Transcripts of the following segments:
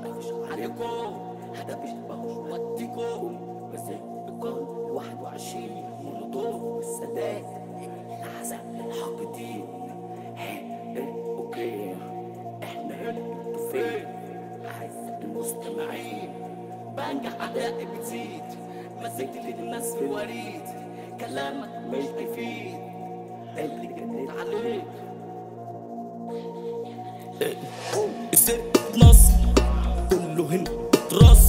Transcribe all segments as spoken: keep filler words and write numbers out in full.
مفيش عليكم هذا بيشبهوش وديكم مزاجكم واحد وعشرين مولوتوف والسادات العزاء الحاقدين. اوكي احنا هنا انتوا فين؟ اعزائي المستمعين بنجح اعدائي بتزيد مسكت ايد الناس في وريد كلامك مش هيفيد اللي جنيت عليك السر نص كله هنا اترص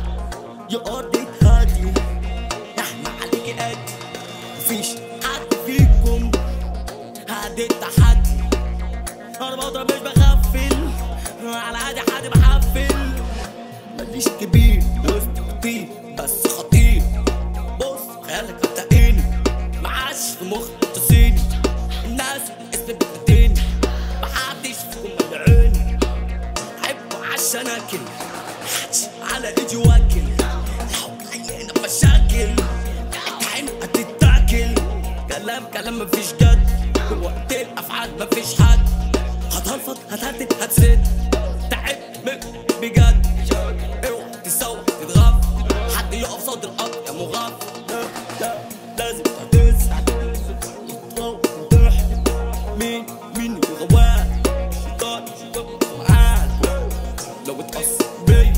يا ارض هادي احنا عليكي قد مفيش حد فيكم هادي التحدي انا بضرب مش بغفل على عادي حد بحفل ماليش كبير وسط كتير بس خطير بص خيالك هتلاقيني معاش في مخ تصيني الناس اسم بتديني محدش فيكم مدعيني حبوا عشان اكل محدش على ايدي واكل لو عينا مشاكل العين هتتاكل كلام كلام مفيش جد وقت الافعال مفيش حد هتهلفط هتهدد هتسد تعب بجد اوعى تسوح تتغف حد يقف صوت القط يا مغف لا لا لازم تعتز تروح تضحك مين مين غواك شيطان معاك لو اتقص بيا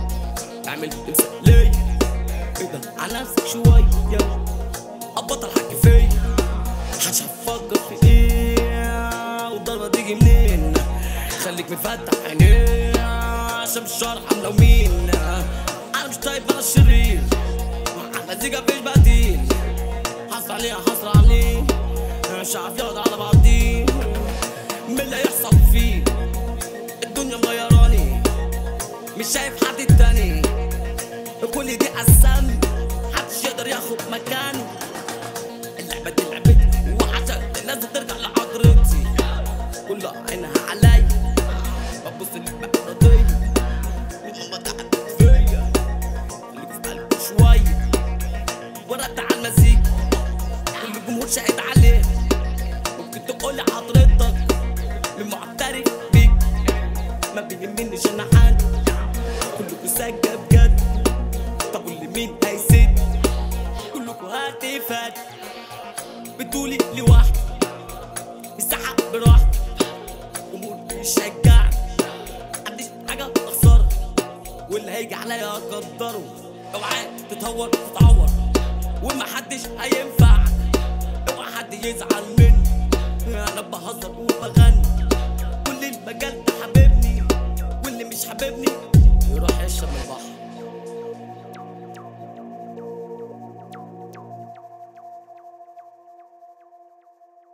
اعمل تمثالية اهدى على نفسك شوية ابطل حكي فيا محدش هتفكر في ايه والضربة تيجي منين خليك مفتح عينيه عشان مش شرح عاملة ومين انا مش طيب انا الشرير مع مزيكا مفيش بديل حصر عليها حصر عاملين مش عارف يقعد على بعضيه من اللي هيحصل فيه الدنيا مغيراني مش شايف حد تاني كل دي قسام محدش يقدر ياخد مكاني اللعبة دي لعبتي وعشان لازم ترجع لحضرتي كلها عينها عليا ببص للمقرضية وماما تعبت فيا خليك في قلبي شوية ورد على المزيكا كل الجمهور شاهد عليه ممكن تقولي حضرتك من معترف بيك ما بيهمنيش انا حد كلكوا ساكة بجد طب واللي مين هيسد كلكوا هاتفات بتقولي لوحدي مساحة براحتي جمهور بيشجعني محدش حاجة اخسرها واللي هيجي عليا اقدره اوعى تتهور تتعور ومحدش هينفعك اوعى حد يزعل مني انا بهزر وبغني كل المجال ده حبيبني واللي مش حبيبني يروح يشرب من البحر.